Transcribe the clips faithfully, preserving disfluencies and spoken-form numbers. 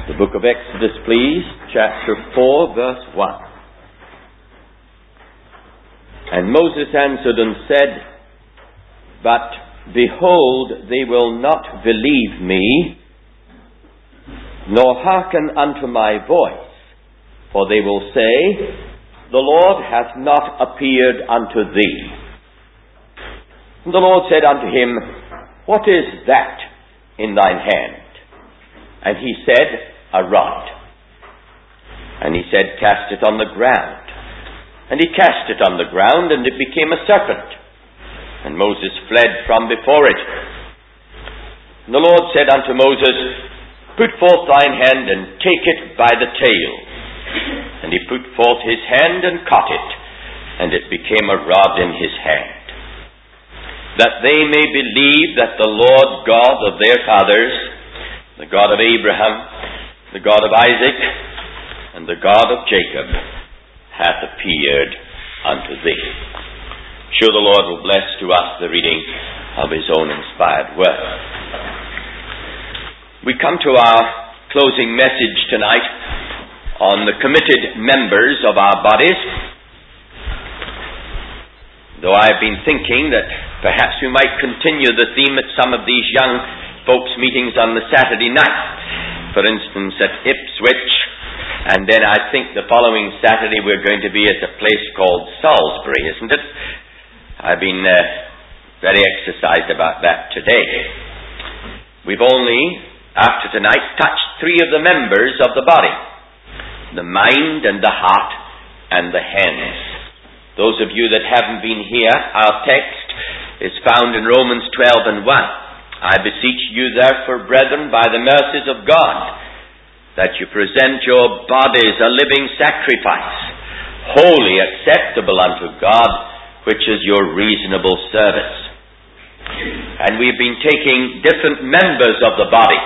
The book of Exodus, please, chapter four, verse one. And Moses answered and said, But behold, they will not believe me, nor hearken unto my voice, for they will say, The Lord hath not appeared unto thee. And the Lord said unto him, What is that in thine hand? And he said, A rod. And he said, Cast it on the ground. And he cast it on the ground, and it became a serpent. And Moses fled from before it. And the Lord said unto Moses, Put forth thine hand, and take it by the tail. And he put forth his hand, and caught it, and it became a rod in his hand. That they may believe that the Lord God of their fathers, the God of Abraham, the God of Isaac, and the God of Jacob, hath appeared unto thee. Sure the Lord will bless to us the reading of his own inspired word. We come to our closing message tonight on the committed members of our bodies. Though I have been thinking that perhaps we might continue the theme at some of these young folks' meetings on the Saturday night. For instance, at Ipswich. And then I think the following Saturday we're going to be at a place called Salisbury, isn't it? I've been uh, very exercised about that today. We've only, after tonight, touched three of the members of the body. The mind and the heart and the hands. Those of you that haven't been here, our text is found in Romans twelve and one. I beseech you therefore, brethren, by the mercies of God, that you present your bodies a living sacrifice, wholly acceptable unto God, which is your reasonable service. And we've been taking different members of the body.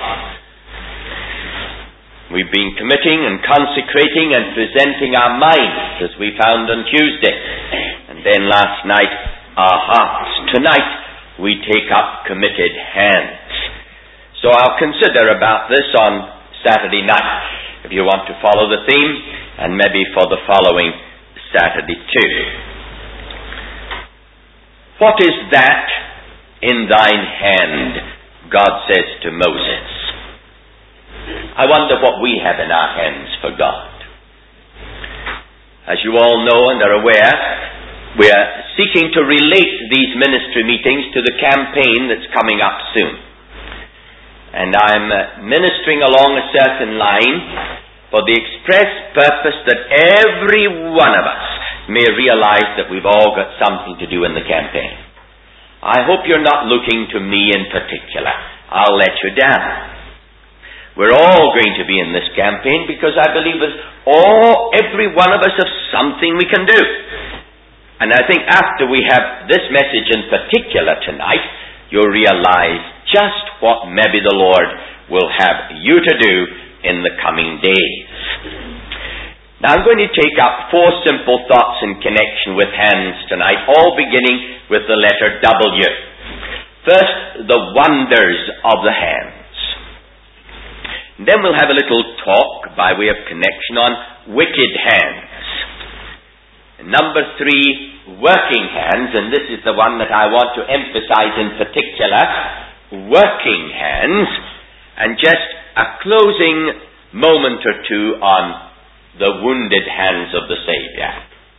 We've been committing and consecrating and presenting our minds, as we found on Tuesday. And then last night, our hearts. Tonight, we take up committed hands. So I'll consider about this on Saturday night, if you want to follow the theme, and maybe for the following Saturday too. What is that in thine hand? God says to Moses. I wonder what we have in our hands for God. As you all know and are aware, we are seeking to relate these ministry meetings to the campaign that's coming up soon. And I'm uh, ministering along a certain line for the express purpose that every one of us may realize that we've all got something to do in the campaign. I hope you're not looking to me in particular. I'll let you down. We're all going to be in this campaign because I believe that all, every one of us has something we can do. And I think after we have this message in particular tonight, you'll realize just what maybe the Lord will have you to do in the coming days. Now I'm going to take up four simple thoughts in connection with hands tonight, all beginning with the letter W. First, the wonders of the hands. And then we'll have a little talk by way of connection on wicked hands. And number three, working hands, and this is the one that I want to emphasize in particular, working hands, and just a closing moment or two on the wounded hands of the Savior.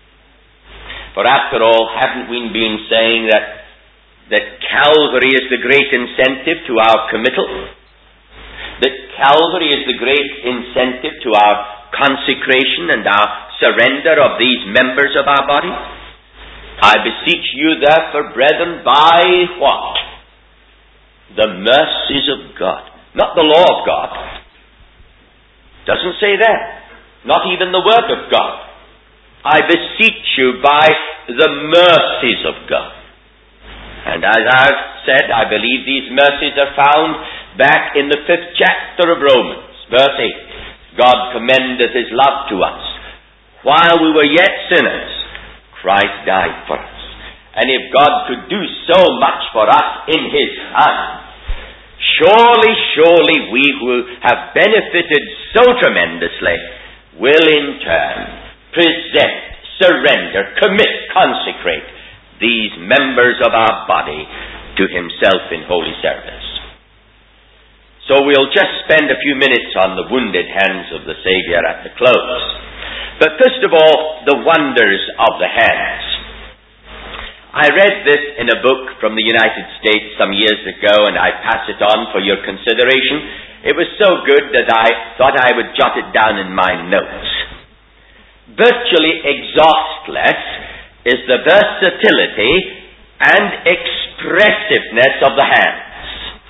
For after all, haven't we been saying that, that Calvary is the great incentive to our committal? That Calvary is the great incentive to our consecration and our surrender of these members of our body? I beseech you therefore, brethren, by what? The mercies of God. Not the law of God. Doesn't say that. Not even the word of God. I beseech you by the mercies of God. And as I've said, I believe these mercies are found back in the fifth chapter of Romans, verse eight. God commendeth his love to us. While we were yet sinners, Christ died for us. And if God could do so much for us in his Son, surely, surely we who have benefited so tremendously will in turn present, surrender, commit, consecrate these members of our body to himself in holy service. So we'll just spend a few minutes on the wounded hands of the Savior at the close. But first of all, the wonders of the hands. I read this in a book from the United States some years ago, and I pass it on for your consideration. It was so good that I thought I would jot it down in my notes. Virtually exhaustless is the versatility and expressiveness of the hands.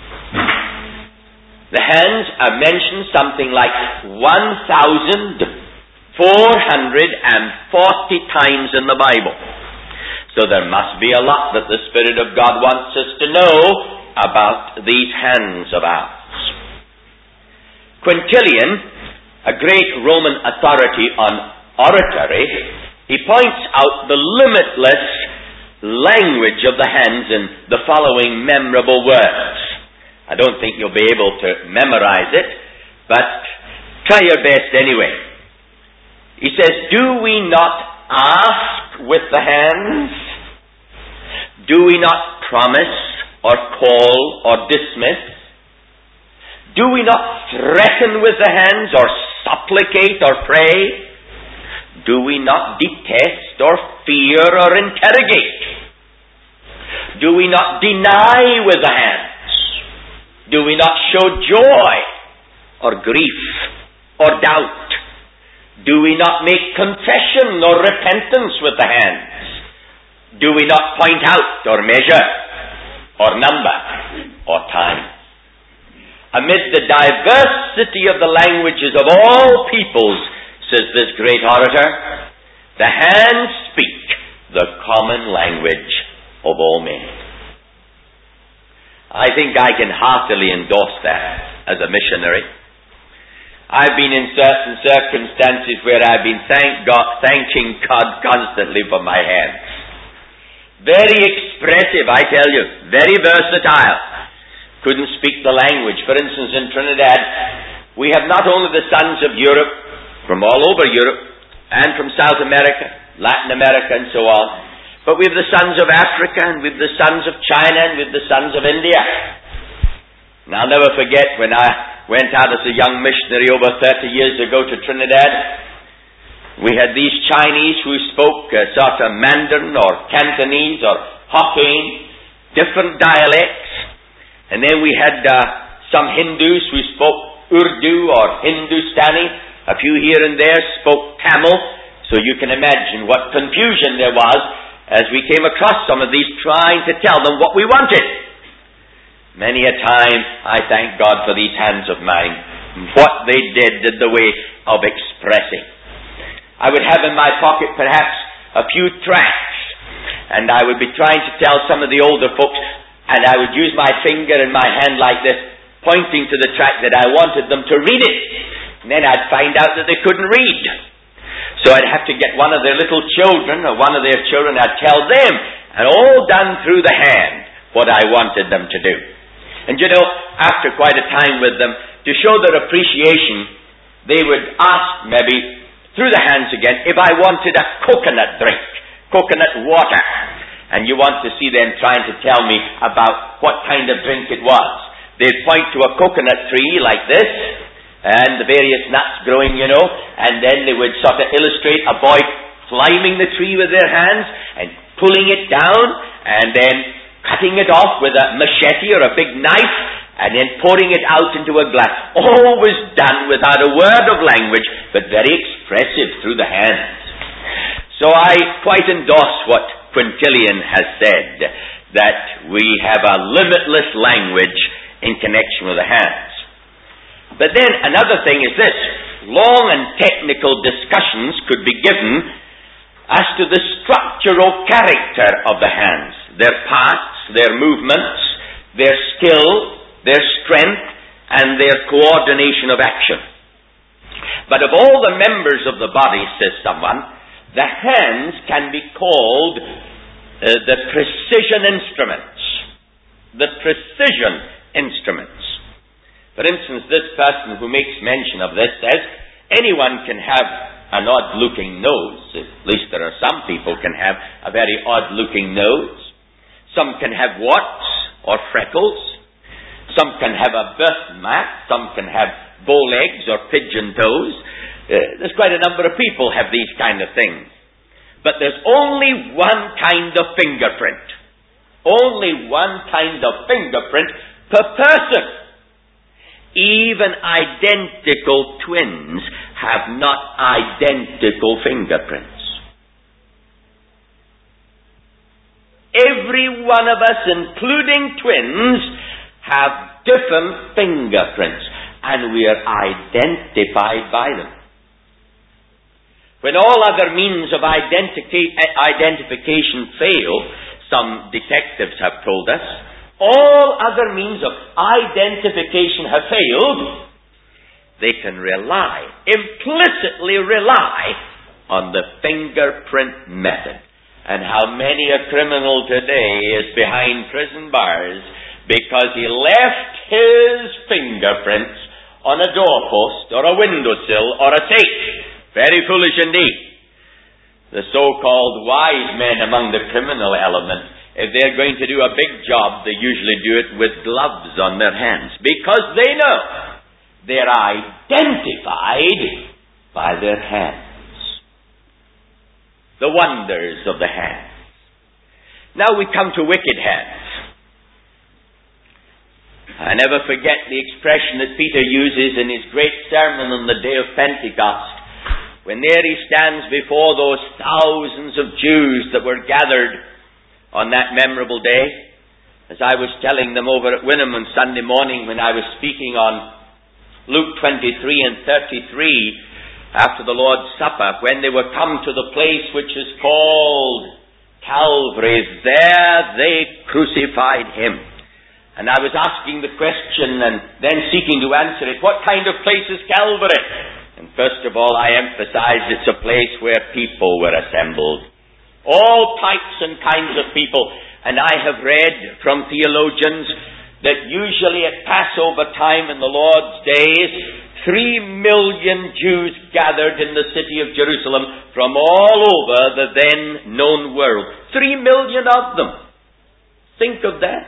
The hands are mentioned something like one thousand four hundred forty times in the Bible. So there must be a lot that the Spirit of God wants us to know about these hands of ours. Quintilian, a great Roman authority on oratory, he points out the limitless language of the hands in the following memorable words. I don't think you'll be able to memorize it, but try your best anyway. He says, do we not ask with the hands? Do we not promise or call or dismiss? Do we not threaten with the hands or supplicate or pray? Do we not detest or fear or interrogate? Do we not deny with the hands? Do we not show joy or grief or doubt? Do we not make confession or repentance with the hands? Do we not point out or measure or number or time? Amid the diversity of the languages of all peoples, says this great orator, the hands speak the common language of all men. I think I can heartily endorse that as a missionary. I've been in certain circumstances where I've been thank God, thanking God constantly for my hands. Very expressive, I tell you. Very versatile. Couldn't speak the language. For instance, in Trinidad, we have not only the sons of Europe, from all over Europe, and from South America, Latin America, and so on, but we have the sons of Africa, and we have the sons of China, and we have the sons of India. And I'll never forget when I went out as a young missionary over thirty years ago to Trinidad. We had these Chinese who spoke uh, sort of Mandarin or Cantonese or Hokkien, different dialects. And then we had uh, some Hindus who spoke Urdu or Hindustani. A few here and there spoke Tamil. So you can imagine what confusion there was as we came across some of these, trying to tell them what we wanted. Many a time I thank God for these hands of mine, what they did in the way of expressing. I would have in my pocket perhaps a few tracts, and I would be trying to tell some of the older folks, and I would use my finger and my hand like this, pointing to the tract that I wanted them to read it. And then I'd find out that they couldn't read. So I'd have to get one of their little children, or one of their children, I'd tell them, and all done through the hand, what I wanted them to do. And you know, after quite a time with them, to show their appreciation, they would ask maybe, through the hands again, if I wanted a coconut drink, coconut water. And you want to see them trying to tell me about what kind of drink it was. They'd point to a coconut tree like this, and the various nuts growing, you know, and then they would sort of illustrate a boy climbing the tree with their hands and pulling it down and then cutting it off with a machete or a big knife and then pouring it out into a glass. Always done without a word of language, but very expressive through the hands. So I quite endorse what Quintilian has said, that we have a limitless language in connection with the hands. But then another thing is this. Long and technical discussions could be given as to the structural character of the hands, their parts, their movements, their skill, their strength, and their coordination of action. But of all the members of the body, says someone, the hands can be called uh, the precision instruments. The precision instruments. For instance, this person who makes mention of this says, anyone can have an odd-looking nose. At least there are some people can have a very odd-looking nose. Some can have warts or freckles. Some can have a birthmark. Some can have bow legs or pigeon toes. Uh, there's quite a number of people have these kind of things. But there's only one kind of fingerprint. Only one kind of fingerprint per person. Even identical twins have not identical fingerprints. Every one of us, including twins, have different fingerprints, and we are identified by them. When all other means of identica- identification fail, some detectives have told us, all other means of identification have failed, they can rely, implicitly rely, on the fingerprint method. And how many a criminal today is behind prison bars because he left his fingerprints on a doorpost or a windowsill or a safe. Very foolish indeed. The so-called wise men among the criminal element, if they're going to do a big job, they usually do it with gloves on their hands because they know they're identified by their hands. The wonders of the hands. Now we come to wicked hands. I never forget the expression that Peter uses in his great sermon on the day of Pentecost, when there he stands before those thousands of Jews that were gathered on that memorable day. As I was telling them over at Wynnum on Sunday morning when I was speaking on Luke twenty-three and thirty-three, after the Lord's Supper, when they were come to the place which is called Calvary, there they crucified him. And I was asking the question and then seeking to answer it, what kind of place is Calvary? And first of all, I emphasized it's a place where people were assembled. All types and kinds of people. And I have read from theologians that usually at Passover time in the Lord's days, three million Jews gathered in the city of Jerusalem from all over the then known world. Three million of them. Think of that.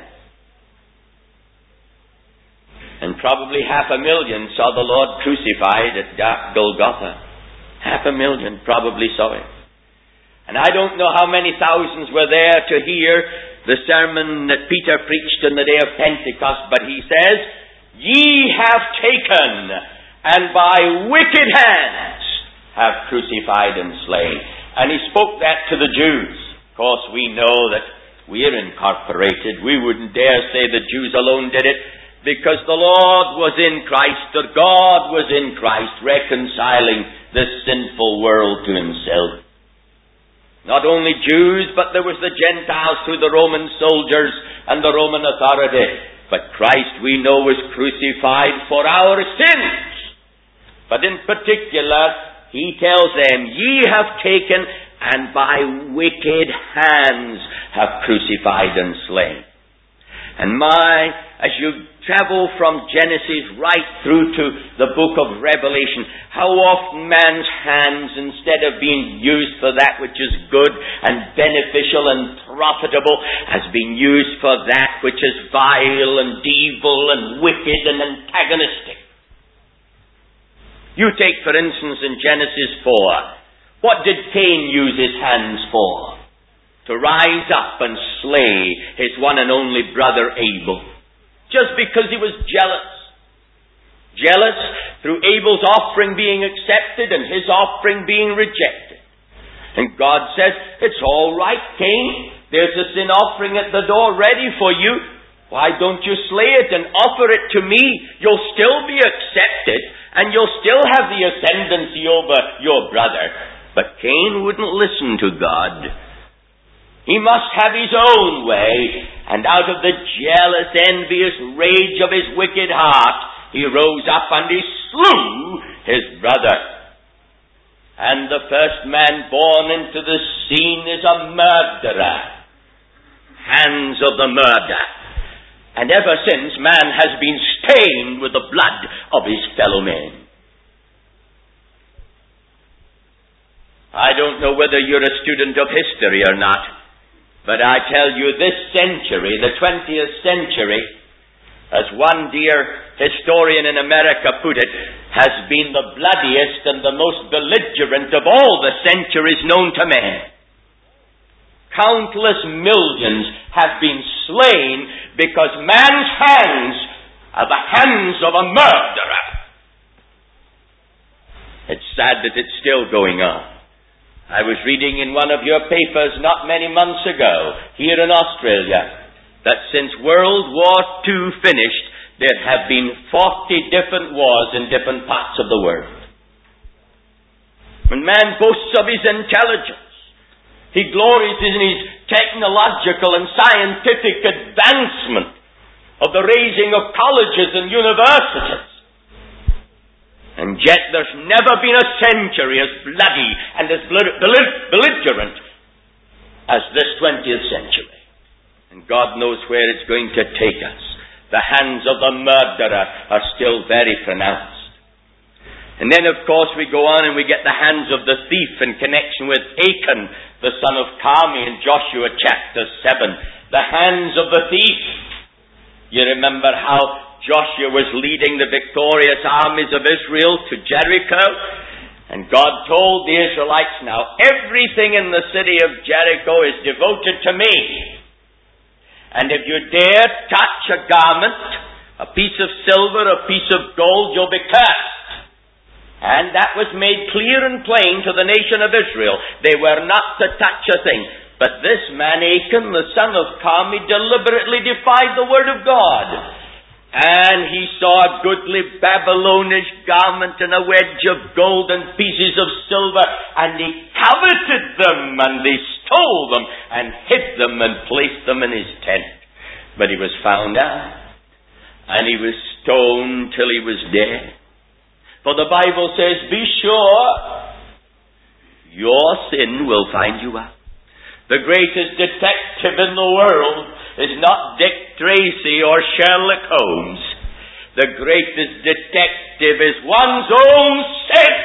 And probably half a million saw the Lord crucified at Golgotha. Half a million probably saw it. And I don't know how many thousands were there to hear the sermon that Peter preached on the day of Pentecost, but he says, ye have taken and by wicked hands have crucified and slain. And he spoke that to the Jews. Of course, we know that we are incorporated. We wouldn't dare say the Jews alone did it, because the Lord was in Christ, or God was in Christ, reconciling this sinful world to himself. Not only Jews, but there was the Gentiles through the Roman soldiers and the Roman authority. But Christ, we know, was crucified for our sins. But in particular, he tells them, ye have taken and by wicked hands have crucified and slain. And my, as you travel from Genesis right through to the book of Revelation, how often man's hands, instead of being used for that which is good and beneficial and profitable, has been used for that which is vile and evil and wicked and antagonistic. You take, for instance, in Genesis four, what did Cain use his hands for? To rise up and slay his one and only brother Abel. Just because he was jealous. Jealous through Abel's offering being accepted and his offering being rejected. And God says, it's all right, Cain. There's a sin offering at the door ready for you. Why don't you slay it and offer it to me? You'll still be accepted and you'll still have the ascendancy over your brother. But Cain wouldn't listen to God. He must have his own way. And out of the jealous, envious rage of his wicked heart, he rose up and he slew his brother. And the first man born into the scene is a murderer. Hands of the murder. And ever since, man has been stained with the blood of his fellow men. I don't know whether you're a student of history or not, but I tell you, this century, the twentieth century, as one dear historian in America put it, has been the bloodiest and the most belligerent of all the centuries known to man. Countless millions have been slain because man's hands are the hands of a murderer. It's sad that it's still going on. I was reading in one of your papers not many months ago, here in Australia, that since World War Two finished, there have been forty different wars in different parts of the world. When man boasts of his intelligence, he glories in his technological and scientific advancement of the raising of colleges and universities. And yet there's never been a century as bloody and as belligerent as this twentieth century. And God knows where it's going to take us. The hands of the murderer are still very pronounced. And then, of course, we go on and we get the hands of the thief in connection with Achan, the son of Carmi, in Joshua chapter seven. The hands of the thief. You remember how Joshua was leading the victorious armies of Israel to Jericho? And God told the Israelites, now everything in the city of Jericho is devoted to me. And if you dare touch a garment, a piece of silver, a piece of gold, you'll be cursed. And that was made clear and plain to the nation of Israel. They were not to touch a thing. But this man Achan, the son of Carmi, deliberately defied the word of God. And he saw a goodly Babylonish garment and a wedge of gold and pieces of silver, and he coveted them, and they stole them, and hid them, and placed them in his tent. But he was found out, and he was stoned till he was dead. For the Bible says, be sure your sin will find you out. The greatest detective in the world is not Dick Tracy or Sherlock Holmes. The greatest detective is one's own sin.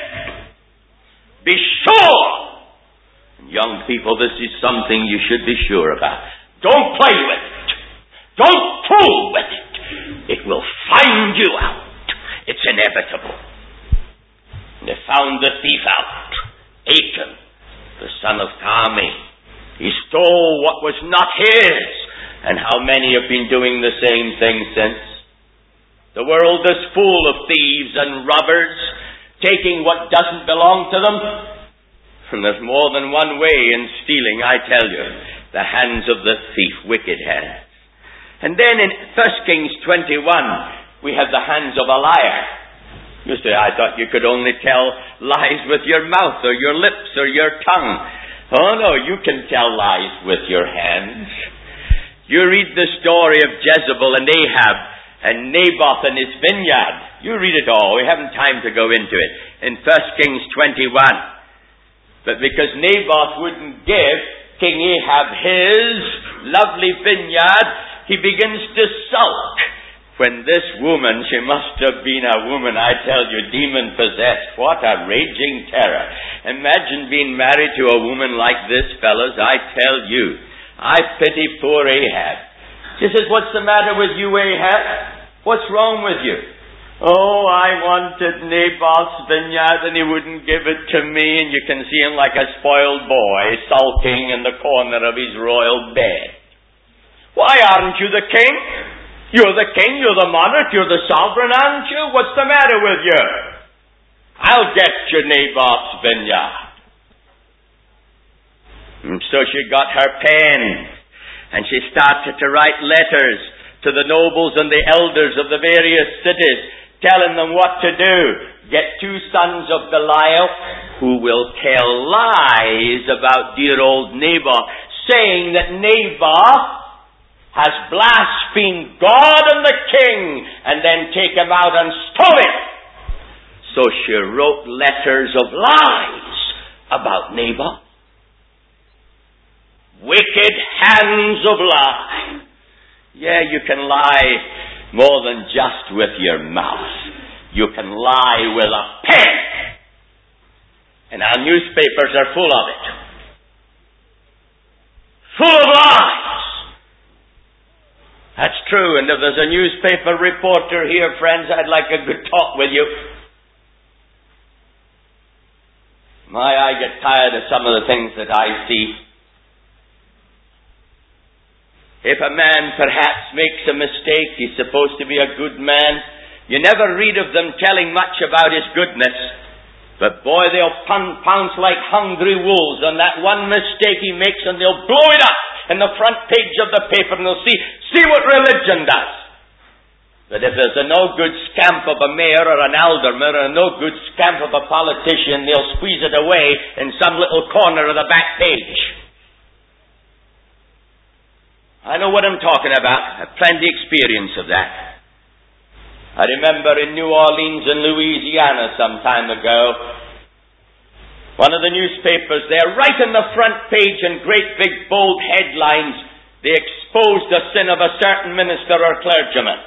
Be sure. Young people, this is something you should be sure about. Don't play with it. Don't fool with it. It will find you out. It's inevitable. They found the thief out. Achan, the son of Carmi. He stole what was not his. And how many have been doing the same thing since? The world is full of thieves and robbers, taking what doesn't belong to them. And there's more than one way in stealing, I tell you. The hands of the thief, wicked hands. And then in First Kings twenty-one, we have the hands of a liar. You say, I thought you could only tell lies with your mouth or your lips or your tongue. Oh no, you can tell lies with your hands. You read the story of Jezebel and Ahab and Naboth and his vineyard. You read it all. We haven't time to go into it. In First Kings twenty-one. But because Naboth wouldn't give King Ahab his lovely vineyard, he begins to sulk. When this woman, she must have been a woman, I tell you, demon-possessed. What a raging terror. Imagine being married to a woman like this, fellas. I tell you, I pity poor Ahab. She says, what's the matter with you, Ahab? What's wrong with you? Oh, I wanted Naboth's vineyard and he wouldn't give it to me. And you can see him like a spoiled boy sulking in the corner of his royal bed. Why aren't you the king? You're the king, you're the monarch, you're the sovereign, aren't you? What's the matter with you? I'll get you Naboth's vineyard. And so she got her pen, and she started to write letters to the nobles and the elders of the various cities, telling them what to do. Get two sons of Belial who will tell lies about dear old Naboth, saying that Naboth has blasphemed God and the king, and then take him out and stole him. So she wrote letters of lies about Naboth. Wicked hands of lie. Yeah, you can lie more than just with your mouth. You can lie with a pen. And our newspapers are full of it. Full of lies. That's true. And if there's a newspaper reporter here, friends, I'd like a good talk with you. My, I get tired of some of the things that I see. If a man perhaps makes a mistake, he's supposed to be a good man. You never read of them telling much about his goodness. But boy, they'll pounce like hungry wolves on that one mistake he makes, and they'll blow it up in the front page of the paper, and they'll see, see what religion does. But if there's a no good scamp of a mayor or an alderman or a no good scamp of a politician, they'll squeeze it away in some little corner of the back page. I know what I'm talking about. I've plenty experience of that. I remember in New Orleans in Louisiana some time ago, one of the newspapers there, right in the front page in great big bold headlines, they exposed the sin of a certain minister or clergyman.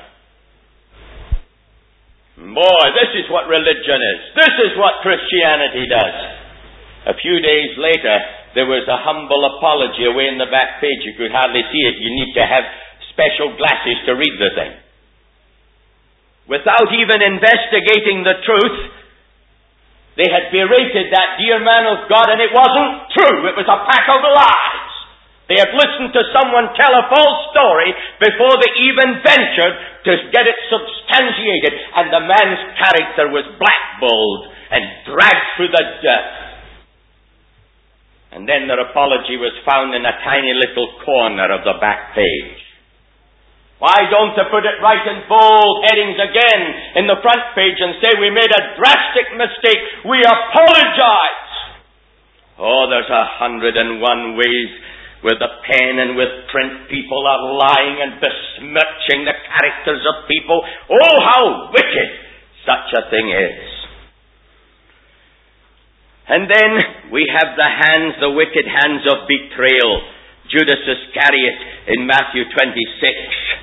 Boy, this is what religion is. This is what Christianity does. A few days later, there was a humble apology away in the back page. You could hardly see it. You need to have special glasses to read the thing. Without even investigating the truth, they had berated that dear man of God, and it wasn't true. It was a pack of lies. They had listened to someone tell a false story before they even ventured to get it substantiated, and the man's character was blackballed and dragged through the dirt. And then their apology was found in a tiny little corner of the back page. Why don't they put it right in bold headings again in the front page and say, we made a drastic mistake, we apologize? Oh, there's a hundred and one ways with the pen and with print people are lying and besmirching the characters of people. Oh, how wicked such a thing is. And then we have the hands, the wicked hands of betrayal. Judas Iscariot in Matthew twenty-six.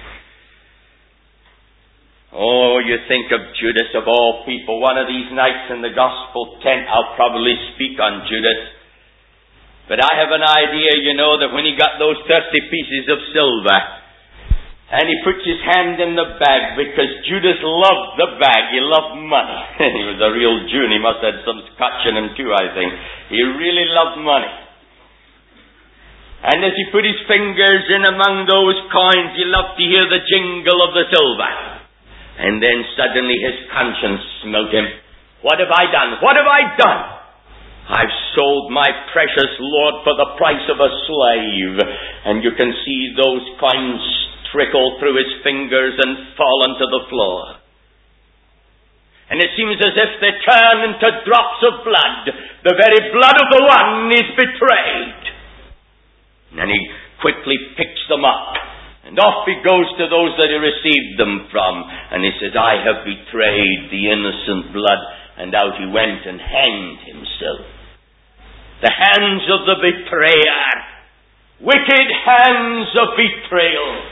Oh, you think of Judas of all people. One of these nights in the gospel tent, I'll probably speak on Judas. But I have an idea, you know, that when he got those thirty pieces of silver, and he puts his hand in the bag, because Judas loved the bag. He loved money. He was a real Jew, and he must have had some scotch in him too, I think. He really loved money. And as he put his fingers in among those coins, he loved to hear the jingle of the silver. And then suddenly his conscience smote him. What have I done? What have I done? I've sold my precious Lord for the price of a slave. And you can see those coins trickle through his fingers and fall onto the floor. And it seems as if they turn into drops of blood, the very blood of the one he's betrayed. And he quickly picks them up, and off he goes to those that he received them from, and he says, I have betrayed the innocent blood. And out he went and hanged himself. The hands of the betrayer. Wicked hands of betrayal.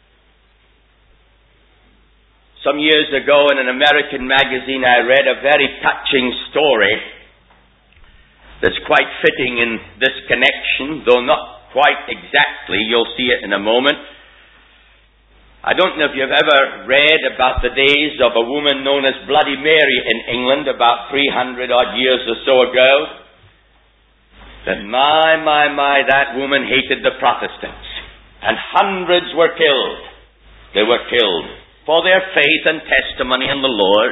Some years ago in an American magazine I read a very touching story that's quite fitting in this connection, though not quite exactly. You'll see it in a moment. I don't know if you've ever read about the days of a woman known as Bloody Mary in England about three hundred odd years or so ago. But my, my, my, that woman hated the Protestants. And hundreds were killed. They were killed for their faith and testimony in the Lord.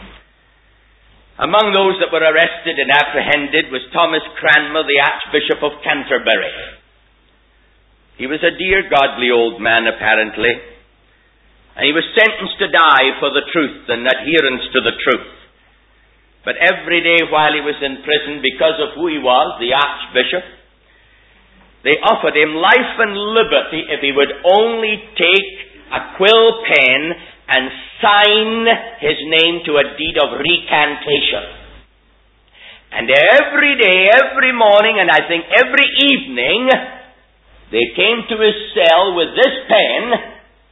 Among those that were arrested and apprehended was Thomas Cranmer, the Archbishop of Canterbury. He was a dear, godly old man, apparently. And he was sentenced to die for the truth and adherence to the truth. But every day while he was in prison, because of who he was, the Archbishop, they offered him life and liberty if he would only take a quill pen and sign his name to a deed of recantation. And every day, every morning, and I think every evening, they came to his cell with this pen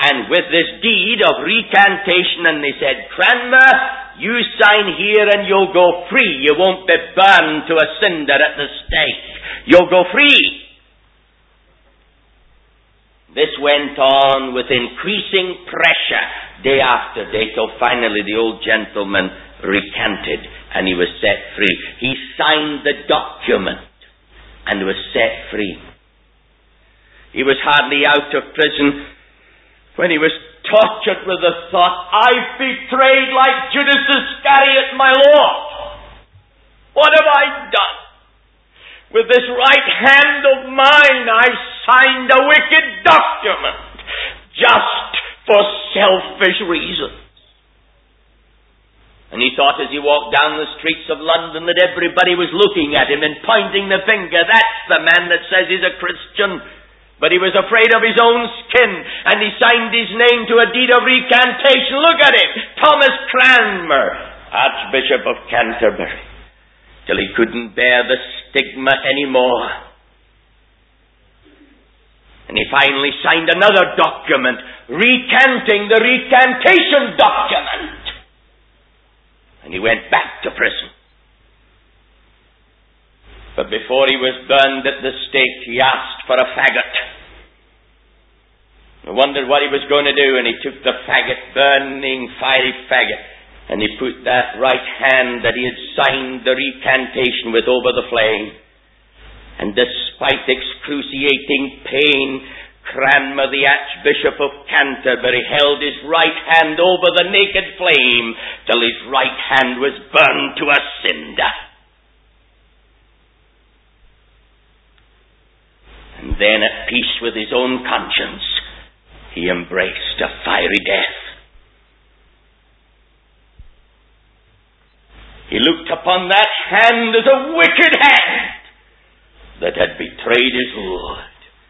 And with this deed of recantation, and they said, Cranmer, you sign here and you'll go free. You won't be burned to a cinder at the stake. You'll go free. This went on with increasing pressure day after day, till finally the old gentleman recanted and he was set free. He signed the document and was set free. He was hardly out of prison when he was tortured with the thought, I've betrayed like Judas Iscariot my Lord. What have I done? With this right hand of mine I signed a wicked document just for selfish reasons. And he thought as he walked down the streets of London that everybody was looking at him and pointing the finger. That's the man that says he's a Christian. But he was afraid of his own skin, and he signed his name to a deed of recantation. Look at him, Thomas Cranmer, Archbishop of Canterbury, till he couldn't bear the stigma anymore. And he finally signed another document, recanting the recantation document. And he went back to prison. But before he was burned at the stake, he asked for a faggot. I wondered what he was going to do, and he took the faggot, burning, fiery faggot, and he put that right hand that he had signed the recantation with over the flame. And despite excruciating pain, Cranmer, the Archbishop of Canterbury, held his right hand over the naked flame till his right hand was burned to a cinder. And then, at peace with his own conscience, he embraced a fiery death. He looked upon that hand as a wicked hand that had betrayed his Lord.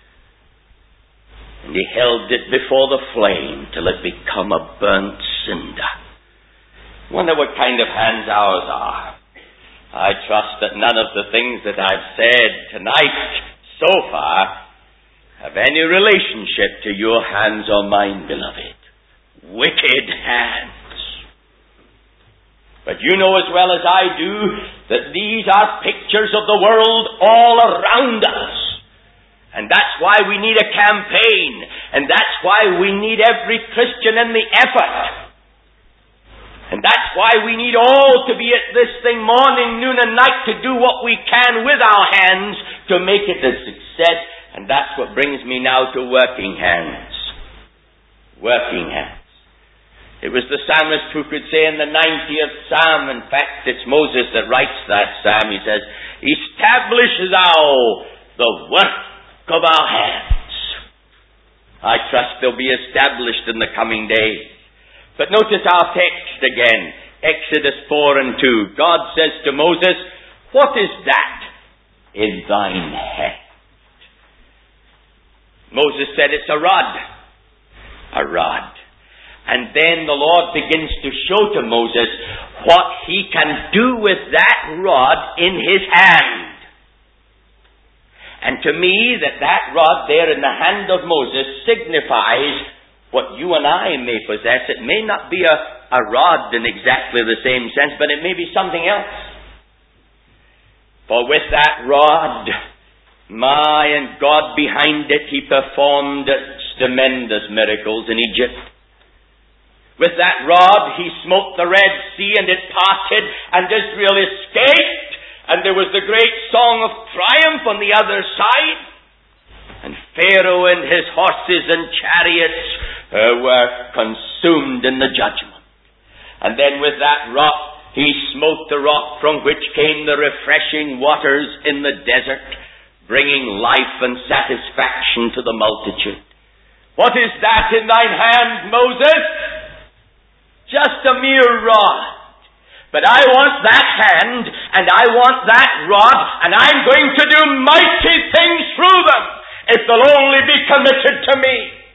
And he held it before the flame till it became a burnt cinder. Wonder what kind of hands ours are. I trust that none of the things that I've said tonight so far have any relationship to your hands or mine, beloved. Wicked hands. But you know as well as I do that these are pictures of the world all around us. And that's why we need a campaign. And that's why we need every Christian in the effort. And that's why we need all to be at this thing morning, noon and night to do what we can with our hands to make it a success. And that's what brings me now to working hands. Working hands. It was the psalmist who could say in the ninetieth psalm, in fact it's Moses that writes that psalm, he says, establish thou the work of our hands. I trust they'll be established in the coming days. But notice our text again, Exodus four and two. God says to Moses, what is that in thine hand? Moses said, it's a rod. A rod. And then the Lord begins to show to Moses what he can do with that rod in his hand. And to me, that that rod there in the hand of Moses signifies what you and I may possess. It may not be a, a rod in exactly the same sense, but it may be something else. For with that rod, my and God behind it, he performed tremendous miracles in Egypt. With that rod, he smote the Red Sea and it parted and Israel escaped. And there was the great song of triumph on the other side. And Pharaoh and his horses and chariots uh, were consumed in the judgment. And then with that rock, he smote the rock from which came the refreshing waters in the desert, bringing life and satisfaction to the multitude. What is that in thine hand, Moses? Just a mere rod. But I want that hand, and I want that rod, and I'm going to do mighty things through them, if they'll only be committed to me.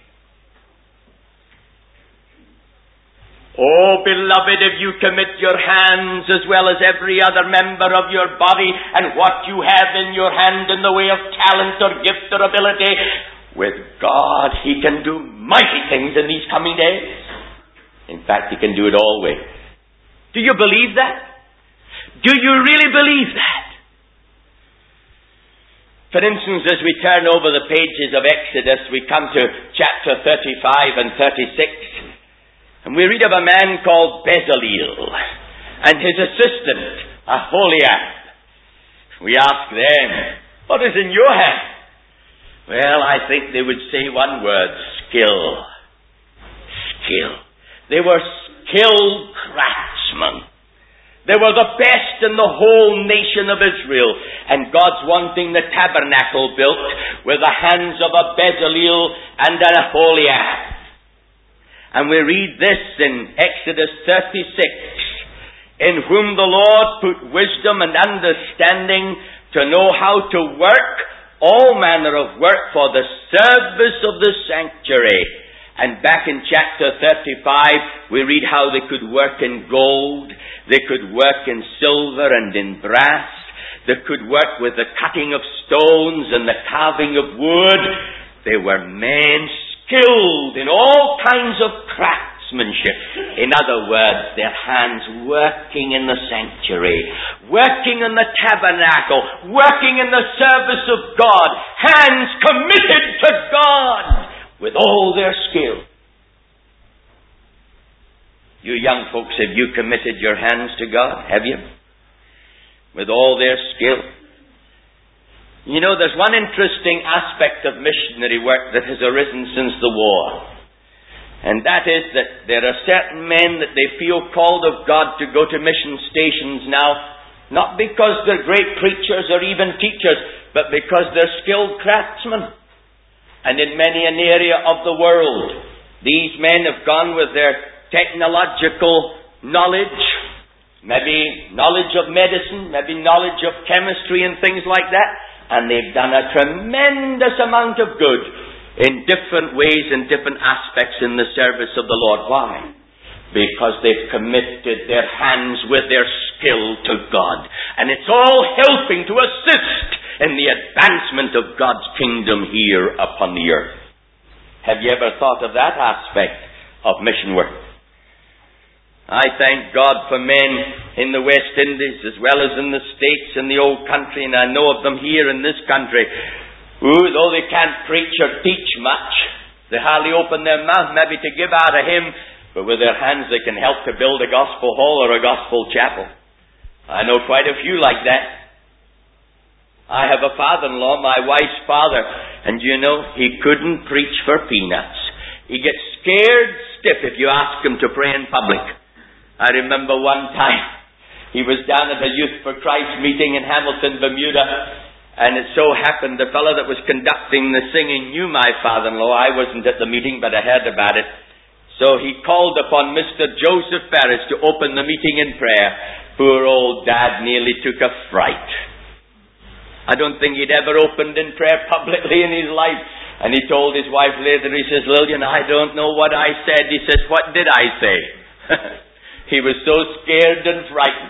Oh, beloved, if you commit your hands as well as every other member of your body, and what you have in your hand in the way of talent or gift or ability, with God, He can do mighty things in these coming days. In fact, He can do it always. Do you believe that? Do you really believe that? For instance, as we turn over the pages of Exodus, we come to chapter thirty-five and thirty-six, and we read of a man called Bezaleel and his assistant, Aholiab. We ask them, what is in your hand? Well, I think they would say one word, skill. Skill. They were skilled craftsmen. They were the best in the whole nation of Israel. And God's wanting the tabernacle built with the hands of a Bezaleel and an Aholiab. And we read this in Exodus thirty-six. In whom the Lord put wisdom and understanding to know how to work all manner of work for the service of the sanctuary. And back in chapter thirty-five, we read how they could work in gold, they could work in silver and in brass, they could work with the cutting of stones and the carving of wood. They were men skilled in all kinds of craftsmanship. In other words, their hands working in the sanctuary, working in the tabernacle, working in the service of God, hands committed to God with all their skill. You young folks, have you committed your hands to God? Have you? With all their skill. You know, there's one interesting aspect of missionary work that has arisen since the war. And that is that there are certain men that they feel called of God to go to mission stations now, not because they're great preachers or even teachers, but because they're skilled craftsmen. And in many an area of the world, these men have gone with their technological knowledge, maybe knowledge of medicine, maybe knowledge of chemistry and things like that, and they've done a tremendous amount of good in different ways and different aspects in the service of the Lord. Why? Because they've committed their hands with their skill to God. And it's all helping to assist in the advancement of God's kingdom here upon the earth. Have you ever thought of that aspect of mission work? I thank God for men in the West Indies as well as in the States and the old country, and I know of them here in this country, who, though they can't preach or teach much, they hardly open their mouth maybe to give out a hymn, but with their hands they can help to build a gospel hall or a gospel chapel. I know quite a few like that. I have a father-in-law, my wife's father, and you know, he couldn't preach for peanuts. He gets scared stiff if you ask him to pray in public. I remember one time, he was down at a Youth for Christ meeting in Hamilton, Bermuda, and it so happened the fellow that was conducting the singing knew my father-in-law. I wasn't at the meeting, but I heard about it. So he called upon Mister Joseph Ferris to open the meeting in prayer. Poor old Dad nearly took a fright. I don't think he'd ever opened in prayer publicly in his life. And he told his wife later, he says, Lillian, I don't know what I said. He says, what did I say? He was so scared and frightened.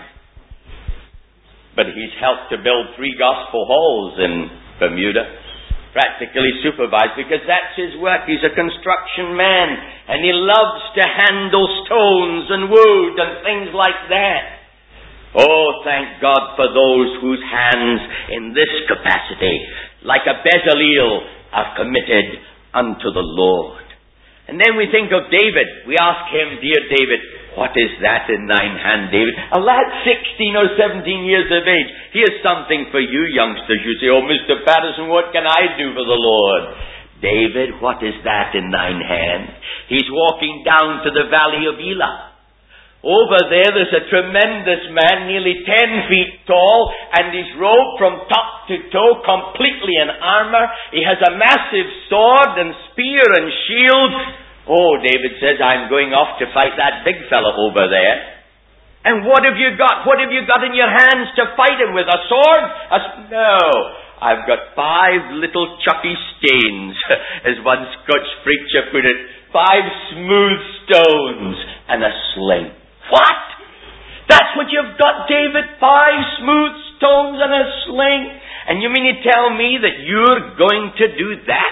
But he's helped to build three gospel halls in Bermuda, practically supervised, because that's his work. He's a construction man, and he loves to handle stones and wood and things like that. Oh, thank God for those whose hands in this capacity, like a Bezaleel, are committed unto the Lord. And then we think of David. We ask him, dear David, what is that in thine hand, David? A lad sixteen or seventeen years of age. Here's something for you youngsters. You say, oh, Mister Patterson, what can I do for the Lord? David, what is that in thine hand? He's walking down to the valley of Elah. Over there, there's a tremendous man, nearly ten feet tall, and he's robed from top to toe, completely in armor. He has a massive sword and spear and shield. Oh, David says, I'm going off to fight that big fellow over there. And what have you got? What have you got in your hands to fight him with? A sword? A, no. I've got five little chucky stains, as one Scotch preacher put it. Five smooth stones and a sling. What? That's what you've got, David? Five smooth stones and a sling? And you mean to tell me that you're going to do that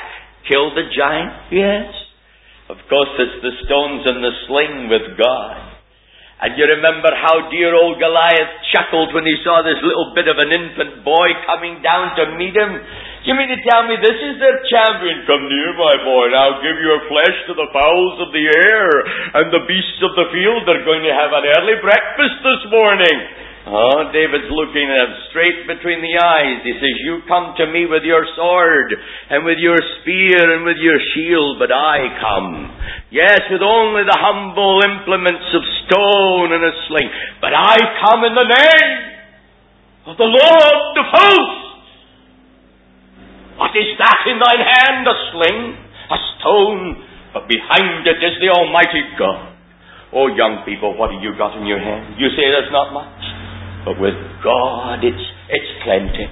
killed the giant? Yes. Of course, it's the stones and the sling with God. And you remember how dear old Goliath chuckled when he saw this little bit of an infant boy coming down to meet him. You mean to tell me this is their champion? Come near, my boy, and I'll give your flesh to the fowls of the air and the beasts of the field. They're going to have an early breakfast this morning. Oh, David's looking at him straight between the eyes. He says, you come to me with your sword and with your spear and with your shield, but I come, yes, with only the humble implements of stone and a sling, but I come in the name of the Lord of hosts. What is that in thine hand? A sling, a stone, but behind it is the Almighty God. Oh, young people, what have you got in your hand? You say there's not much. But with God, it's it's plenty.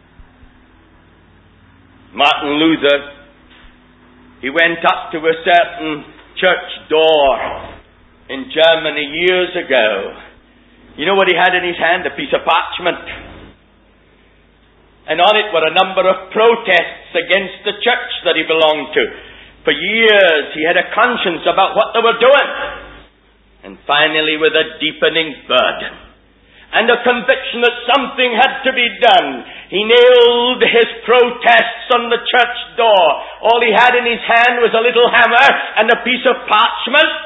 Martin Luther, he went up to a certain church door in Germany years ago. You know what he had in his hand? A piece of parchment. And on it were a number of protests against the church that he belonged to. For years he had a conscience about what they were doing. And finally, with a deepening burden and a conviction that something had to be done, he nailed his protests on the church door. All he had in his hand was a little hammer and a piece of parchment.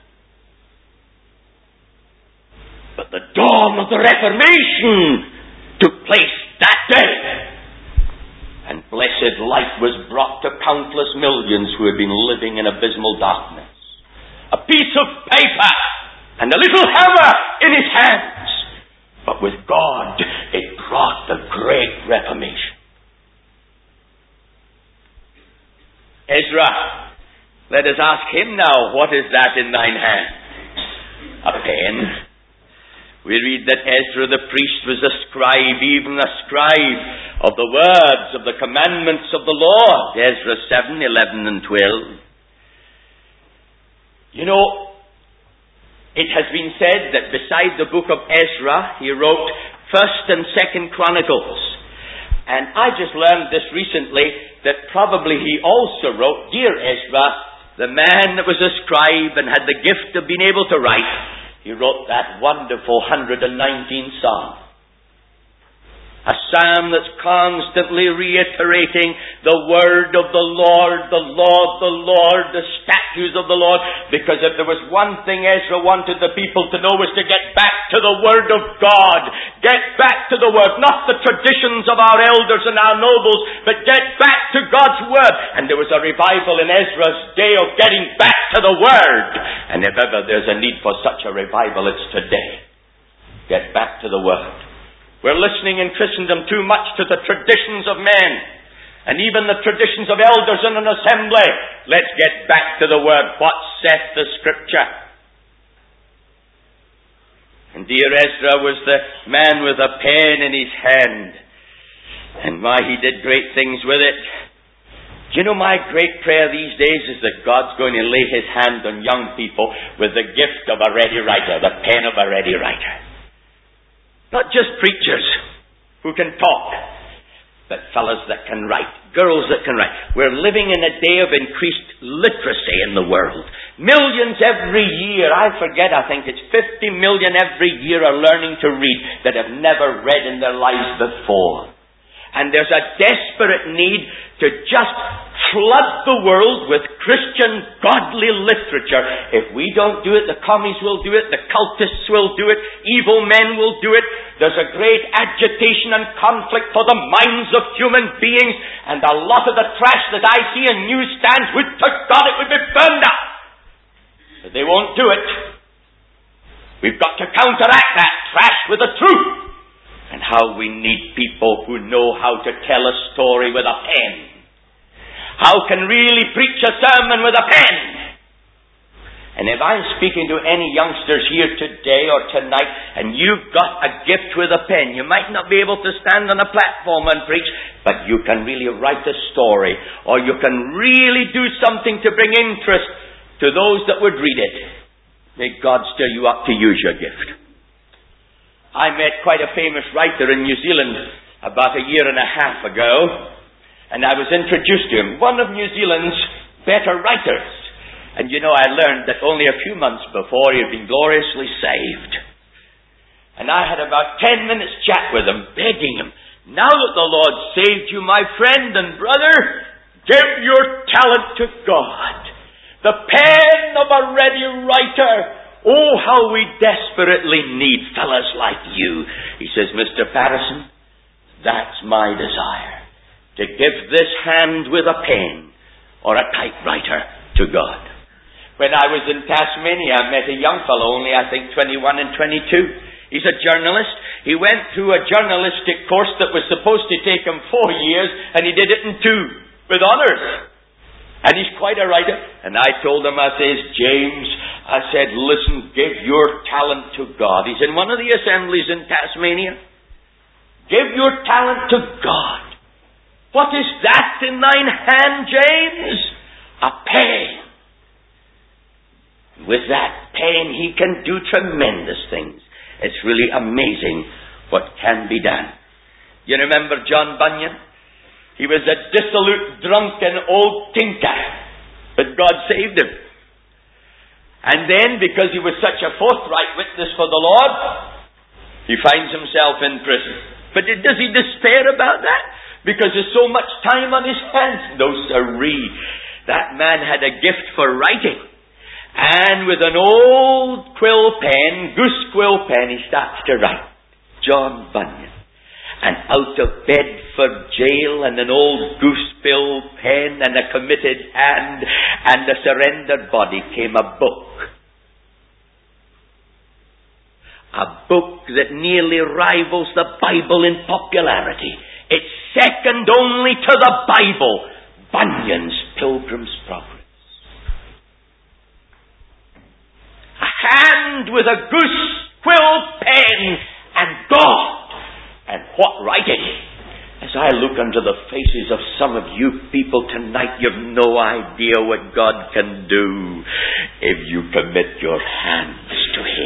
But the dawn of the Reformation took place that day. And blessed light was brought to countless millions who had been living in abysmal darkness. A piece of paper and a little hammer in his hands. But with God, it brought the great Reformation. Ezra, let us ask him now, what is that in thine hand? A pen. We read that Ezra the priest was a scribe, even a scribe of the words of the commandments of the Lord. Ezra seven, eleven and twelve. You know, it has been said that beside the book of Ezra, he wrote First and Second Chronicles. And I just learned this recently, that probably he also wrote, dear Ezra, the man that was a scribe and had the gift of being able to write, he wrote that wonderful one hundred nineteen Psalm. A psalm that's constantly reiterating the word of the Lord, the law of the Lord, the statutes of the Lord. Because if there was one thing Ezra wanted the people to know was to get back to the word of God. Get back to the word, not the traditions of our elders and our nobles, but get back to God's word. And there was a revival in Ezra's day of getting back to the word. And if ever there's a need for such a revival, it's today. Get back to the word. We're listening in Christendom too much to the traditions of men and even the traditions of elders in an assembly. Let's get back to the word. What saith the Scripture? And dear Ezra was the man with a pen in his hand. And why, he did great things with it. Do you know, my great prayer these days is that God's going to lay his hand on young people with the gift of a ready writer, the pen of a ready writer. Not just preachers who can talk, but fellas that can write, girls that can write. We're living in a day of increased literacy in the world. Millions every year, I forget, I think it's fifty million every year are learning to read that have never read in their lives before. And there's a desperate need to just flood the world with Christian, godly literature. If we don't do it, the commies will do it, the cultists will do it, evil men will do it. There's a great agitation and conflict for the minds of human beings, and a lot of the trash that I see in newsstands, would to God it would be burned up. But they won't do it. We've got to counteract that trash with the truth. And how we need people who know how to tell a story with a pen. How can really preach a sermon with a pen. And if I'm speaking to any youngsters here today or tonight, and you've got a gift with a pen, you might not be able to stand on a platform and preach, but you can really write a story, or you can really do something to bring interest to those that would read it. May God stir you up to use your gift. I met quite a famous writer in New Zealand about a year and a half ago. And I was introduced to him, one of New Zealand's better writers. And you know, I learned that only a few months before he had been gloriously saved. And I had about ten minutes chat with him, begging him, now that the Lord saved you, my friend and brother, give your talent to God. The pen of a ready writer. Oh, how we desperately need fellas like you. He says, Mister Patterson, that's my desire. To give this hand with a pen or a typewriter to God. When I was in Tasmania, I met a young fellow, only I think twenty-one and twenty-two. He's a journalist. He went through a journalistic course that was supposed to take him four years, and he did it in two, with honours. And he's quite a writer. And I told him, I says, James, I said, listen, give your talent to God. He's in one of the assemblies in Tasmania. Give your talent to God. What is that in thine hand, James? A pen. With that pen, he can do tremendous things. It's really amazing what can be done. You remember John Bunyan? He was a dissolute, drunken old tinker, but God saved him. And then, because he was such a forthright witness for the Lord, he finds himself in prison. But does he despair about that? Because there's so much time on his hands? No, sirree. That man had a gift for writing. And with an old quill pen, goose quill pen, he starts to write. John Bunyan. And out of Bedford jail and an old goose quill pen and a committed hand and a surrendered body came a book. A book that nearly rivals the Bible in popularity. It's second only to the Bible. Bunyan's Pilgrim's Progress. A hand with a goose quill pen and God. And what writing? As I look into the faces of some of you people tonight, you've no idea what God can do if you commit your hands to Him.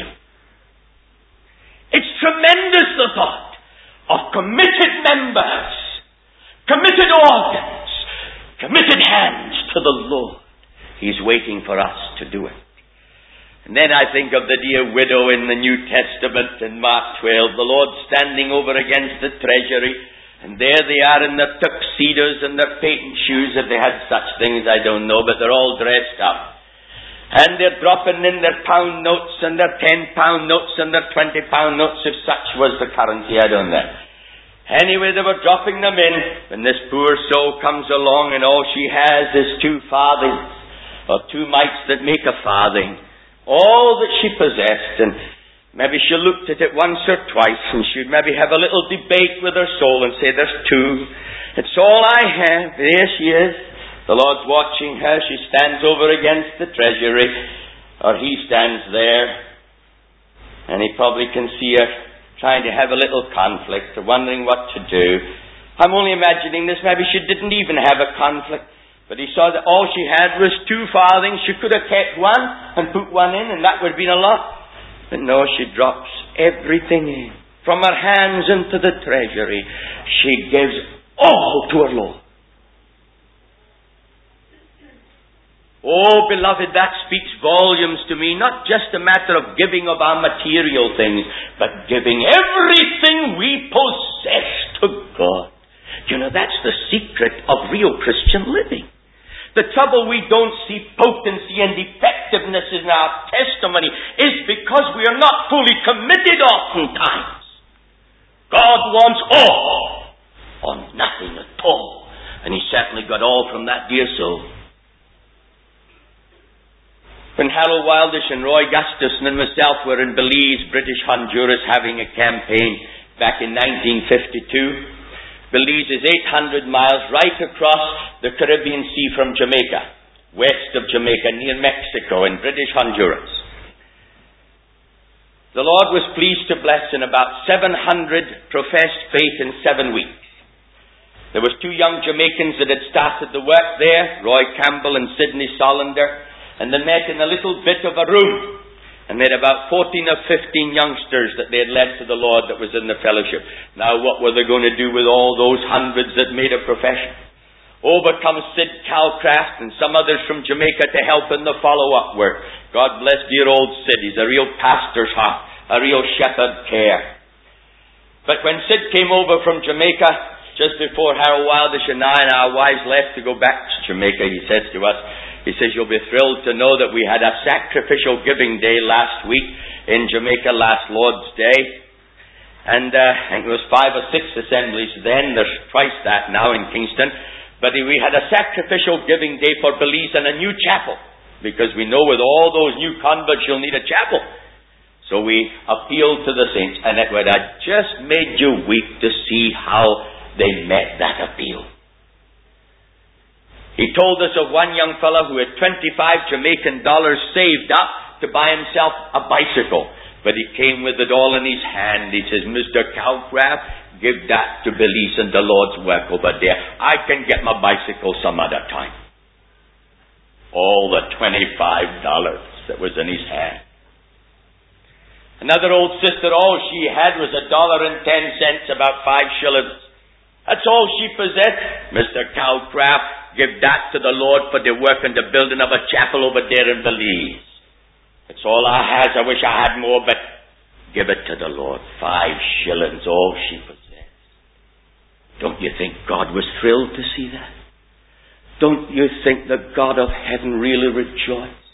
It's tremendous, the thought of committed members, committed organs, committed hands to the Lord. He's waiting for us to do it. And then I think of the dear widow in the New Testament in Mark twelve, the Lord standing over against the treasury, and there they are in their tuxedos and their patent shoes, if they had such things, I don't know, but they're all dressed up. And they're dropping in their pound notes and their ten pound notes and their twenty pound notes, if such was the currency, I don't know. Anyway, they were dropping them in, when this poor soul comes along and all she has is two farthings, or two mites that make a farthing. All that she possessed, and maybe she looked at it once or twice, and she'd maybe have a little debate with her soul and say, there's two. It's all I have. There she is. The Lord's watching her. She stands over against the treasury, or he stands there, and he probably can see her trying to have a little conflict, or wondering what to do. I'm only imagining this. Maybe she didn't even have a conflict. But he saw that all she had was two farthings. She could have kept one and put one in, and that would have been a lot. But no, she drops everything in. From her hands into the treasury, she gives all to her Lord. Oh, beloved, that speaks volumes to me. Not just a matter of giving of our material things, but giving everything we possess to God. You know, that's the secret of real Christian living. The trouble we don't see potency and effectiveness in our testimony is because we are not fully committed oftentimes. God wants all or nothing at all. And He certainly got all from that dear soul. When Harold Wildish and Roy Gustafson and myself were in Belize, British Honduras, having a campaign back in nineteen fifty-two, Belize is eight hundred miles right across the Caribbean Sea from Jamaica, west of Jamaica, near Mexico, in British Honduras. The Lord was pleased to bless in about seven hundred professed faith in seven weeks. There was two young Jamaicans that had started the work there, Roy Campbell and Sidney Solander, and they met in a little bit of a room. And they had about fourteen or fifteen youngsters that they had led to the Lord that was in the fellowship. Now what were they going to do with all those hundreds that made a profession? Over comes Sid Calcraft and some others from Jamaica to help in the follow-up work. God bless dear old Sid. He's a real pastor's heart, a real shepherd care. But when Sid came over from Jamaica, just before Harold Wildish and I and our wives left to go back to Jamaica, he says to us, he says, you'll be thrilled to know that we had a sacrificial giving day last week in Jamaica, last Lord's Day. And uh, I think it was five or six assemblies then. There's twice that now in Kingston. But we had a sacrificial giving day for Belize and a new chapel. Because we know with all those new converts you'll need a chapel. So we appealed to the saints. And it would have just made you weep to see how they met that appeal. He told us of one young fellow who had twenty-five Jamaican dollars saved up to buy himself a bicycle. But he came with it all in his hand. He says, Mister Calcraft, give that to Belize and the Lord's work over there. I can get my bicycle some other time. All the twenty-five dollars that was in his hand. Another old sister, all she had was a dollar and ten cents, about five shillings. That's all she possessed. Mister Calcraft, give that to the Lord for the work and the building of a chapel over there in Belize. That's all I has. I wish I had more, but give it to the Lord. Five shillings, all she possessed. Don't you think God was thrilled to see that? Don't you think the God of heaven really rejoiced?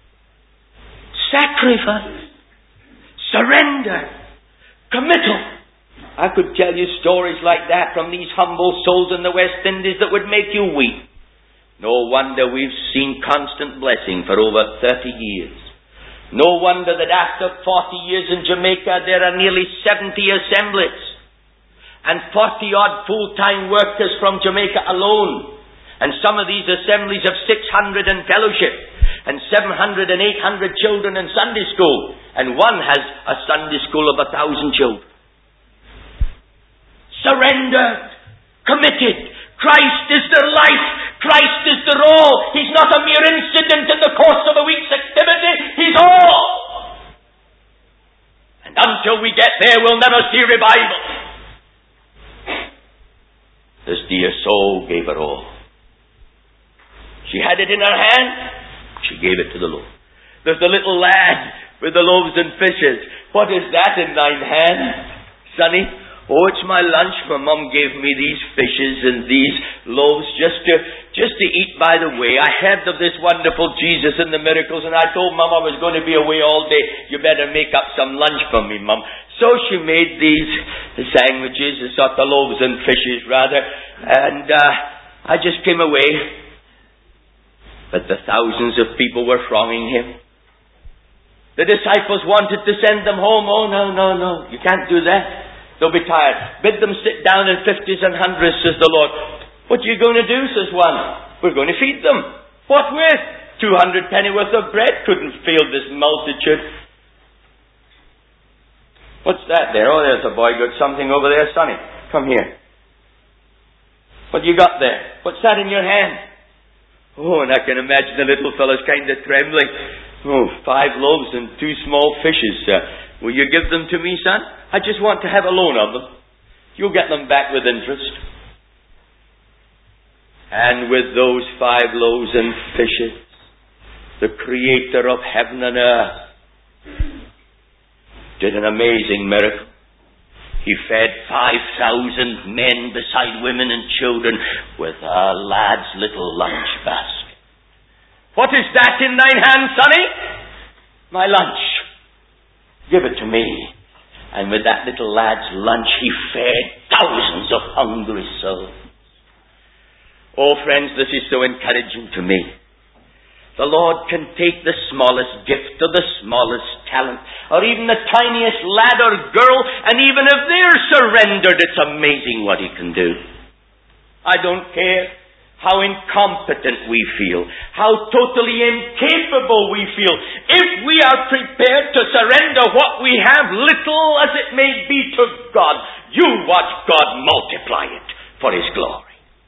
Sacrifice, surrender, committal. I could tell you stories like that from these humble souls in the West Indies that would make you weep. No wonder we've seen constant blessing for over thirty years. No wonder that after forty years in Jamaica there are nearly seventy assemblies and forty odd full-time workers from Jamaica alone. And some of these assemblies have six hundred in fellowship and seven hundred and eight hundred children in Sunday school. And one has a Sunday school of a thousand children. Surrendered, committed. Christ is their life. Christ is their all. He's not a mere incident in the course of a week's activity. He's all. And until we get there, we'll never see revival. This dear soul gave her all. She had it in her hand. She gave it to the Lord. There's the little lad with the loaves and fishes. What is that in thine hand, sonny? Oh, it's my lunch. My mum gave me these fishes and these loaves just to just to eat by the way. I heard of this wonderful Jesus and the miracles, and I told Mum I was going to be away all day. You better make up some lunch for me, Mum. So she made these sandwiches, the sort of loaves and fishes, rather, and uh, I just came away. But the thousands of people were thronging him. The disciples wanted to send them home. Oh, no, no, no. You can't do that. They'll be tired. Bid them sit down in fifties and hundreds, says the Lord. What are you going to do, says one. We're going to feed them. What with? Two hundred pennyworth of bread couldn't fill this multitude. What's that there? Oh, there's a boy got something over there, Sonny. Come here. What you got there? What's that in your hand? Oh, and I can imagine the little fellow's kind of trembling. Oh, five loaves and two small fishes. Uh, will you give them to me, son? I just want to have a loan of them. You'll get them back with interest. And with those five loaves and fishes, the Creator of heaven and earth did an amazing miracle. He fed five thousand men beside women and children with a lad's little lunch basket. What is that in thine hand, sonny? My lunch. Give it to me. And with that little lad's lunch, he fed thousands of hungry souls. Oh, friends, this is so encouraging to me. The Lord can take the smallest gift or the smallest talent, or even the tiniest lad or girl, and even if they're surrendered, it's amazing what He can do. I don't care how incompetent we feel, how totally incapable we feel. If we are prepared to surrender what we have, little as it may be, to God, you watch God multiply it for His glory.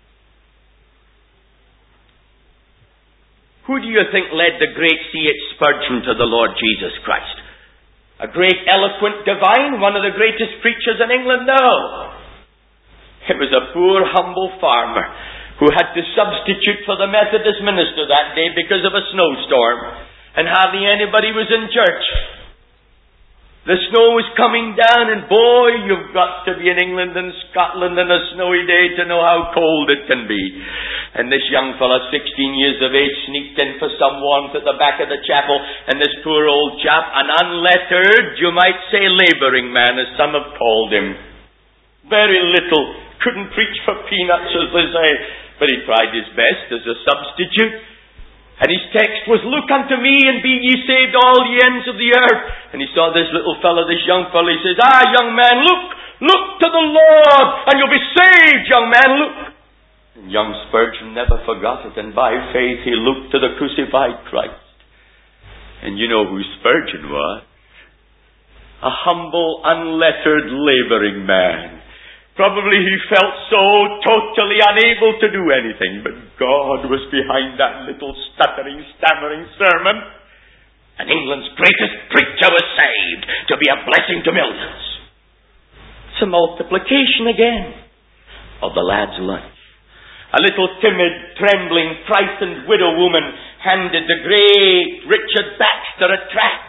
Who do you think led the great C H Spurgeon to the Lord Jesus Christ? A great eloquent divine, one of the greatest preachers in England? No. It was a poor humble farmer who had to substitute for the Methodist minister that day because of a snowstorm, and hardly anybody was in church. The snow was coming down, and boy, you've got to be in England and Scotland on a snowy day to know how cold it can be. And this young fellow, sixteen years of age, sneaked in for some warmth at the back of the chapel, and this poor old chap, an unlettered, you might say labouring man, as some have called him. Very little, couldn't preach for peanuts, as they say, but he tried his best as a substitute. And his text was, "Look unto me and be ye saved all ye ends of the earth." And he saw this little fellow, this young fellow, he says, "Ah, young man, look, look to the Lord and you'll be saved, young man, look." And young Spurgeon never forgot it, and by faith he looked to the crucified Christ. And you know who Spurgeon was? A humble, unlettered, labouring man. Probably he felt so totally unable to do anything, but God was behind that little stuttering, stammering sermon, and England's greatest preacher was saved to be a blessing to millions. It's a multiplication again of the lad's lunch. A little timid, trembling, frightened widow woman handed the great Richard Baxter a tract.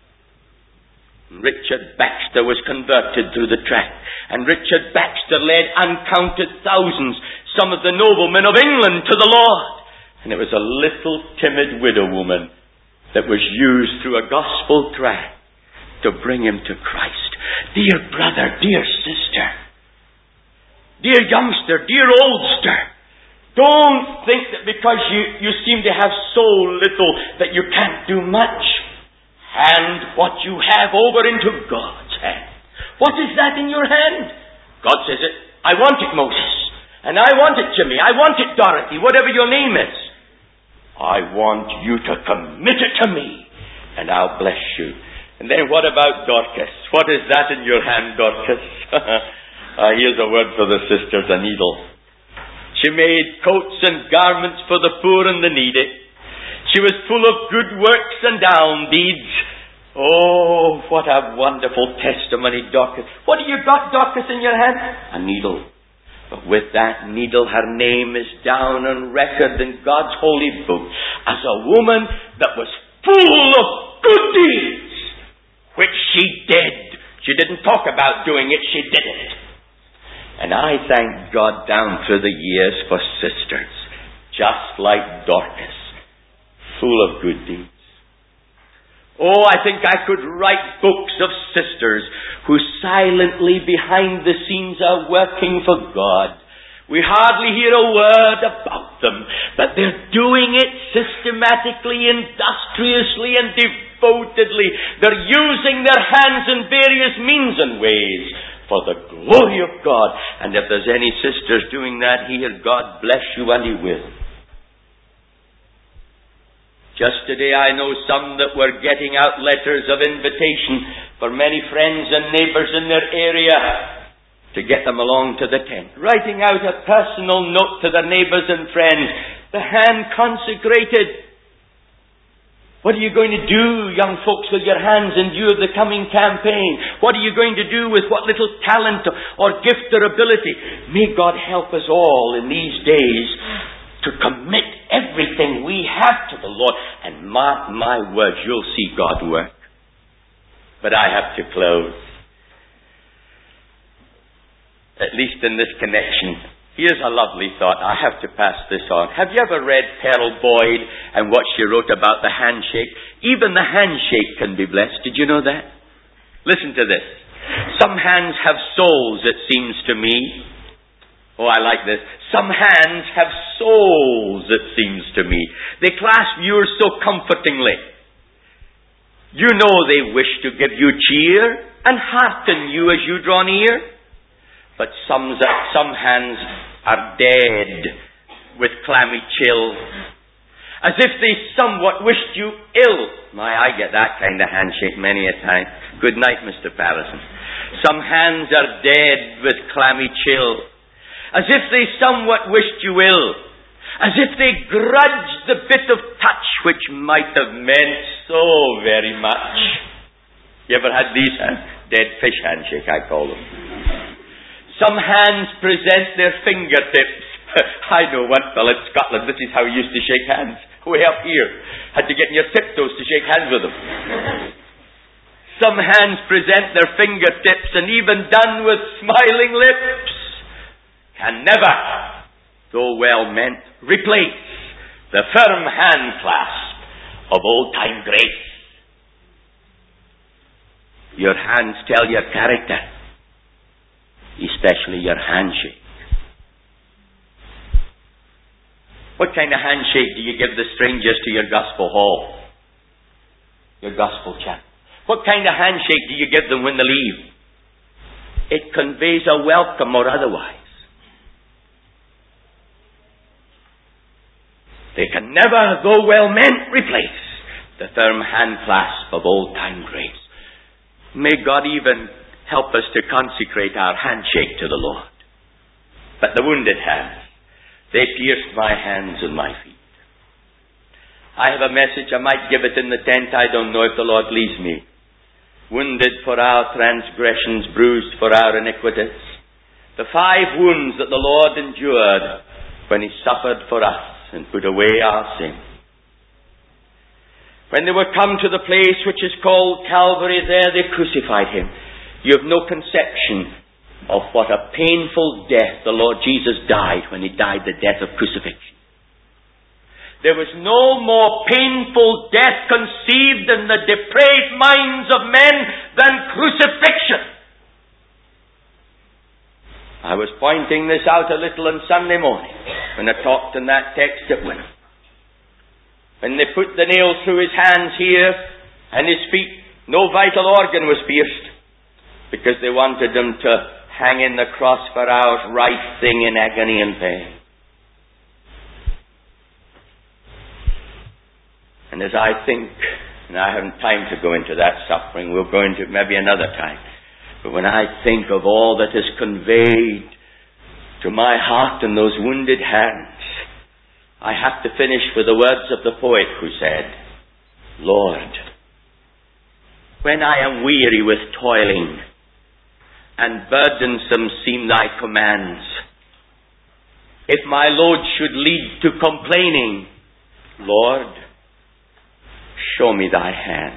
Richard Baxter was converted through the tract, and Richard Baxter led uncounted thousands, some of the noblemen of England, to the Lord. And it was a little timid widow woman that was used through a gospel tract to bring him to Christ. Dear brother, dear sister, dear youngster, dear oldster, don't think that because you, you seem to have so little that you can't do much. Hand what you have over into God's hand. What is that in your hand? God says it. I want it, Moses. And I want it, Jimmy. I want it, Dorothy. Whatever your name is. I want you to commit it to me, and I'll bless you. And then what about Dorcas? What is that in your hand, Dorcas? uh, here's a word for the sisters, a needle. She made coats and garments for the poor and the needy. She was full of good works and down deeds. Oh, what a wonderful testimony, Dorcas. What have you got, Dorcas, in your hand? A needle. But with that needle, her name is down on record in God's holy book as a woman that was full of good deeds, which she did. She didn't talk about doing it, she did it. And I thank God down through the years for sisters, just like Dorcas, full of good deeds. Oh, I think I could write books of sisters who silently behind the scenes are working for God. We hardly hear a word about them, but they're doing it systematically, industriously, and devotedly. They're using their hands in various means and ways for the glory of God. And if there's any sisters doing that here, God bless you, and He will. Just today I know some that were getting out letters of invitation for many friends and neighbours in their area to get them along to the tent. Writing out a personal note to their neighbours and friends, the hand consecrated. What are you going to do, young folks, with your hands in view of the coming campaign? What are you going to do with what little talent or gift or ability? May God help us all in these days to commit everything we have to the Lord. And mark my words, you'll see God work. But I have to close. At least in this connection. Here's a lovely thought. I have to pass this on. Have you ever read Pearl Boyd and what she wrote about the handshake? Even the handshake can be blessed. Did you know that? Listen to this. Some hands have souls, it seems to me. Oh, I like this. Some hands have souls, it seems to me. They clasp yours so comfortingly. You know they wish to give you cheer and hearten you as you draw near. But some, some hands are dead with clammy chill, as if they somewhat wished you ill. My, I get that kind of handshake many a time. Good night, Mister Patterson. Some hands are dead with clammy chill, as if they somewhat wished you ill, as if they grudged the bit of touch which might have meant so very much. You ever had these hands? Dead fish handshake, I call them. Some hands present their fingertips I know one fellow in Scotland, this is how he used to shake hands. Way up here. Had to get in your tiptoes to shake hands with him. Some hands present their fingertips, and even done with smiling lips, can never, though well meant, replace the firm hand clasp of old-time grace. Your hands tell your character, especially your handshake. What kind of handshake do you give the strangers to your gospel hall? Your gospel chapel. What kind of handshake do you give them when they leave? It conveys a welcome or otherwise. They can never, though well meant, replace the firm hand clasp of old-time grace. May God even help us to consecrate our handshake to the Lord. But the wounded hands, they pierced my hands and my feet. I have a message, I might give it in the tent, I don't know if the Lord leaves me. Wounded for our transgressions, bruised for our iniquities. The five wounds that the Lord endured when He suffered for us and put away our sin. When they were come to the place which is called Calvary, there they crucified Him. You have no conception of what a painful death the Lord Jesus died when He died the death of crucifixion. There was no more painful death conceived in the depraved minds of men than crucifixion. I was pointing this out a little on Sunday morning when I talked in that text at Wynnum. When they put the nail through His hands here and His feet, no vital organ was pierced, because they wanted Him to hang in the cross for hours, writhing in agony and pain. And as I think, and I haven't time to go into that suffering, we'll go into it maybe another time. But when I think of all that is conveyed to my heart in those wounded hands, I have to finish with the words of the poet who said, Lord, when I am weary with toiling, and burdensome seem Thy commands, if my load should lead to complaining, Lord, show me Thy hands.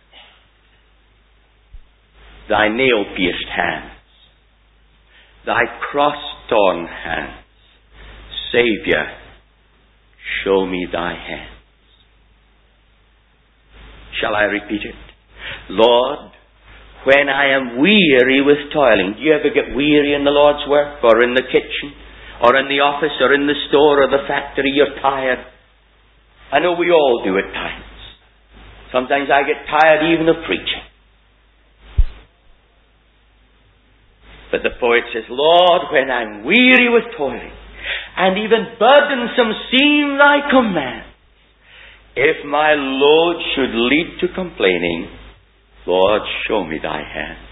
Thy nail-pierced hands, Thy cross-torn hands. Saviour, show me Thy hands. Shall I repeat it? Lord, when I am weary with toiling. Do you ever get weary in the Lord's work, or in the kitchen, or in the office, or in the store, or the factory? You're tired. I know we all do at times. Sometimes I get tired even of preaching. But the poet says, Lord, when I'm weary with toiling, and even burdensome seem Thy commands, if my load should lead to complaining, Lord, show me Thy hands.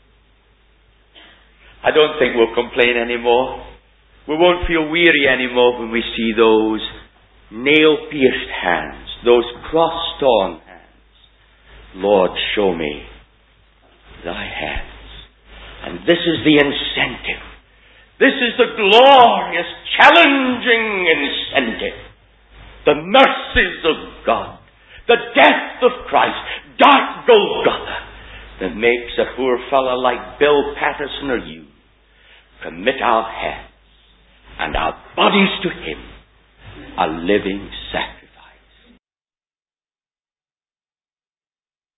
I don't think we'll complain anymore. We won't feel weary anymore when we see those nail-pierced hands, those cross-torn hands. Lord, show me Thy hands. And this is the incentive. This is the glorious, challenging incentive. The mercies of God. The death of Christ. Dark Golgotha. That makes a poor fellow like Bill Patterson or you commit our hands and our bodies to Him, a living sacrifice.